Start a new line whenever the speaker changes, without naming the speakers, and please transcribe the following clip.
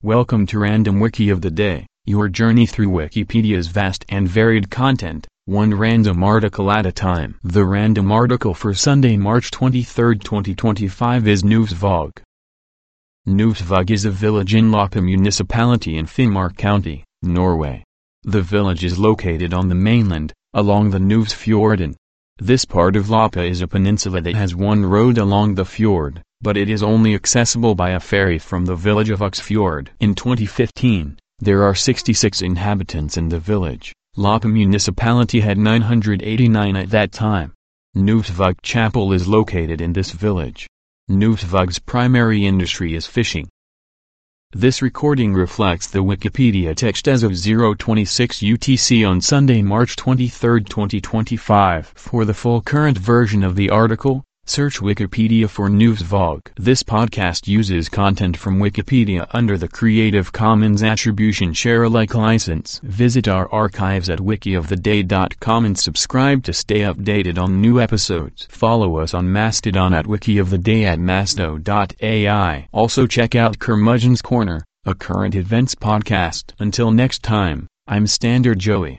Welcome to Random Wiki of the Day, your journey through Wikipedia's vast and varied content, one random article at a time. The random article for Sunday, March 23, 2025 is Nuvsvåg. Nuvsvåg is a village in Loppa municipality in Finnmark County, Norway. The village is located on the mainland, along the Nuvsfjorden. This part of Loppa is a peninsula that has one road along the fjord, but it is only accessible by a ferry from the village of Uxfjord. In 2015, there are 66 inhabitants in the village. Loppa municipality had 989 at that time. Nuvsvåg Chapel is located in this village. Nuvsvåg's primary industry is fishing. This recording reflects the Wikipedia text as of 0:26 UTC on Sunday, March 23, 2025. For the full current version of the article, search Wikipedia for Nuvsvåg. This podcast uses content from Wikipedia under the Creative Commons Attribution Share Alike license. Visit our archives at wikioftheday.com and subscribe to stay updated on new episodes. Follow us on Mastodon at wikioftheday at masto.ai. Also check out Curmudgeon's Corner, a current events podcast. Until next time, I'm Standard Joey.